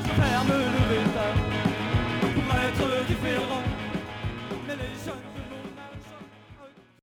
ferme le bétail pour être différent. Mais les jeunes